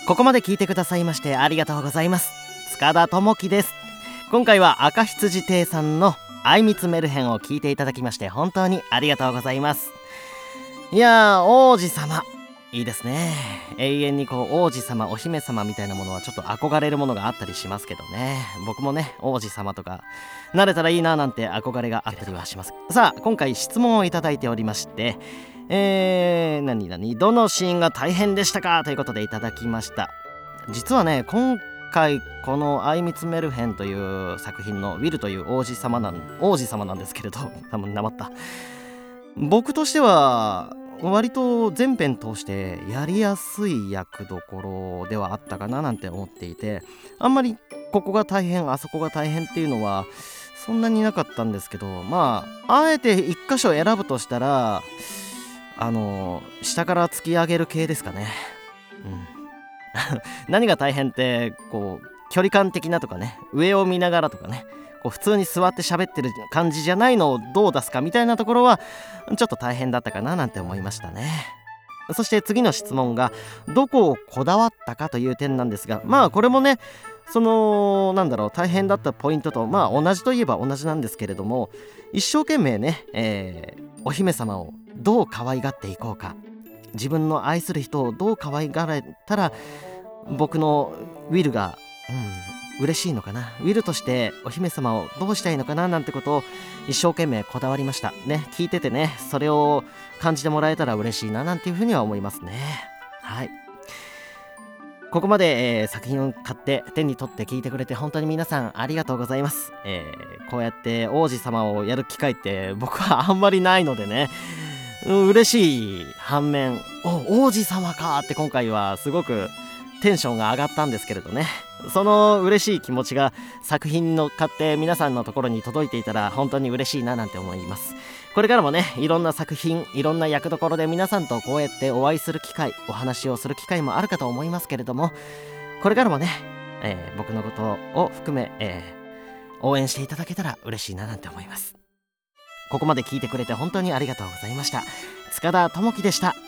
ここまで聞いてくださいましてありがとうございます。塚田智樹です。今回は赤羊亭さんのあいみつメルヘンを聞いていただきまして本当にありがとうございます。いやー、王子様いいですね。永遠に王子様お姫様みたいなものはちょっと憧れるものがあったりしますけどね。僕もね、王子様とかなれたらいいななんて憧れがあったりはします。さあ、今回質問をいただいておりまして、どのシーンが大変でしたかということでいただきました。実はね、今回この「あいみつメルヘン」という作品のウィルという王子様なんですけれど、多分なまった。僕としては割と全編通してやりやすい役どころではあったかななんて思っていて、あんまりここが大変あそこが大変っていうのはそんなになかったんですけど、あえて一箇所選ぶとしたら下から突き上げる系ですかね。何が大変って距離感的なとかね、上を見ながらとかね、普通に座って喋ってる感じじゃないのをどう出すかみたいなところはちょっと大変だったかななんて思いましたね。そして次の質問がどこをこだわったかという点なんですが、これもね、大変だったポイントと同じといえば同じなんですけれども、一生懸命ね、お姫様をどう可愛がっていこうか、自分の愛する人をどう可愛がれたら僕のウィルが嬉しいのかな、ウィルとしてお姫様をどうしたいのかななんてことを一生懸命こだわりましたね。聞いててね、それを感じてもらえたら嬉しいななんていうふうには思いますね。はい、ここまで、作品を買って手に取って聞いてくれて本当に皆さんありがとうございます。こうやって王子様をやる機会って僕はあんまりないのでね、嬉しい反面、王子様かって今回はすごくテンションが上がったんですけれどね、その嬉しい気持ちが作品に乗っかって皆さんのところに届いていたら本当に嬉しいななんて思います。これからもね、いろんな作品、いろんな役どころで皆さんとこうやってお会いする機会、お話をする機会もあるかと思いますけれども、これからもね、僕のことを含め、応援していただけたら嬉しいななんて思います。ここまで聞いてくれて本当にありがとうございました。塚田智樹でした。